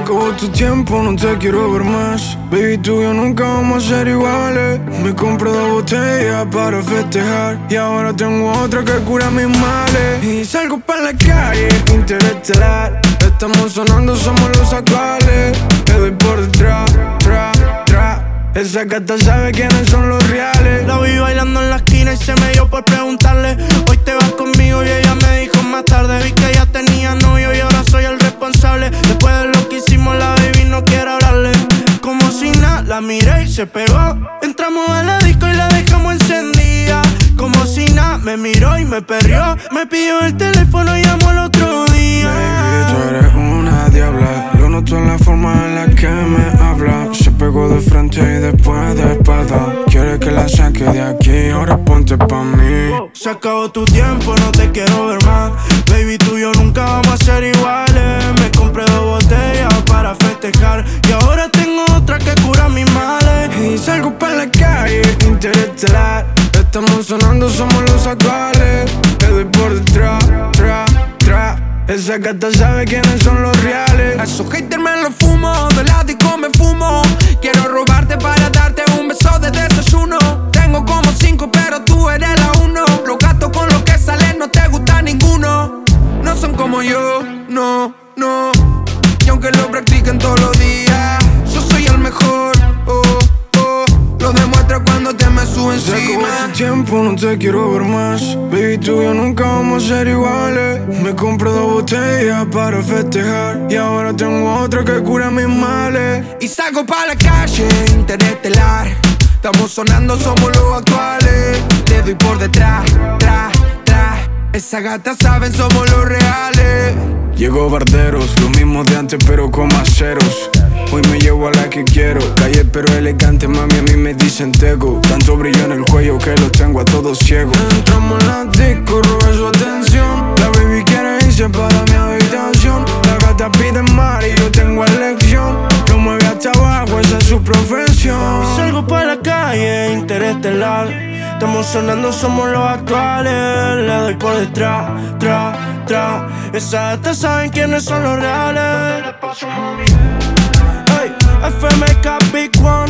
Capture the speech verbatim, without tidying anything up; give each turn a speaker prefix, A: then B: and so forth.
A: acabó tu tiempo, no te quiero ver más. Baby, tú y yo nunca vamos a ser iguales. Me compré dos botellas para festejar y ahora tengo otra que cura mis males. Y salgo para la calle, interestelar. Estamos sonando, somos los actuales. Te doy por detrás, tra, tra. Esa gata sabe quiénes son los reales.
B: La vi bailando en la esquina y se me dio por preguntarle: hoy te vas conmigo, y ella me dijo más tarde. Vi que ella tenía novio y ahora soy el responsable. Después de lo que hicimos, la baby no quiere hablarle. Como si nada, la miré y se pegó. Entramos a la disco y la dejamos encendida. Como si nada, me miró y me perrió. Me pidió el teléfono y llamó al otro día.
A: Baby, tú eres una diabla. Lo noto en la forma en la que me habla. Se pegó de frente y después de espalda. Quiere que la saque de aquí, ahora ponte pa' mí.
B: Se acabó tu tiempo, no te quiero ver más. Baby, tú y yo nunca vamos a ser iguales. Me compré dos botellas para festejar y ahora tengo otra que cura mis males.
A: Y salgo pa' la calle, interestelar. Estamos sonando, somos los actuales. Te doy por detrás, tra, tra. Esa gata sabe quiénes son los reales.
C: A esos haters me los fumo, de la disco me fumo. Quiero robarte para darte un beso de desayuno. Tengo como cinco, pero tú eres la uno. Los gatos con los que salen no te gusta ninguno. No son como yo, no, no. Y aunque lo practiquen todos los días, yo soy el mejor, oh, oh. Lo demuestra cuando te me sube
A: Se acabó
C: encima.
A: tu tiempo, no te quiero ver más. Baby, tú y yo nunca vamos a ser iguales. Me compré dos botellas para festejar y ahora tengo otra que cura mis males.
C: Y salgo pa' la calle, interestelar. Estamos sonando, somos los actuales. Te doy por detrás, tra, tra. Esa gata saben, somos los reales.
A: Llegó Barderos, los mismos de antes pero con más ceros. Hoy me llevo a la que quiero, calle pero elegante, mami, a mí me dicen teco. Tanto brillo en el cuello que los tengo a todos ciegos. Entramos en la disco, robé su atención. La baby quiere irse para mi habitación. La gata pide mar y yo tengo elección. Lo mueve hasta abajo, esa es su profesión.
B: Salgo pa' la calle, interestelar. Estamos sonando, somos los actuales. Le doy por detrás, tra, tra. Esas gatas saben quiénes son los reales. Hey, F M K Big One.